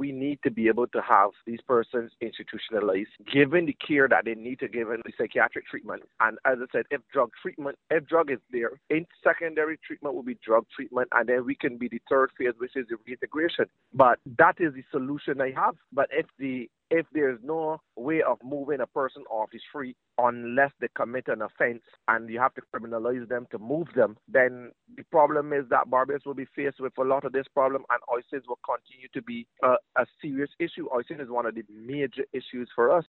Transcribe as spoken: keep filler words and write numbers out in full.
we need to be able to have these persons institutionalized, given the care that they need to give in the psychiatric treatment. And as I said, if drug treatment, if drug is there, in secondary treatment will be drug treatment, and then we can be the third phase, which is the reintegration. But that is the solution I have. But if the if there's no way of moving a person off the street unless they commit an offense and you have to criminalize them to move them, then the problem is that Barbados will be faced with a lot of this problem, and oysters will continue to be a, a serious issue. Oysters is one of the major issues for us.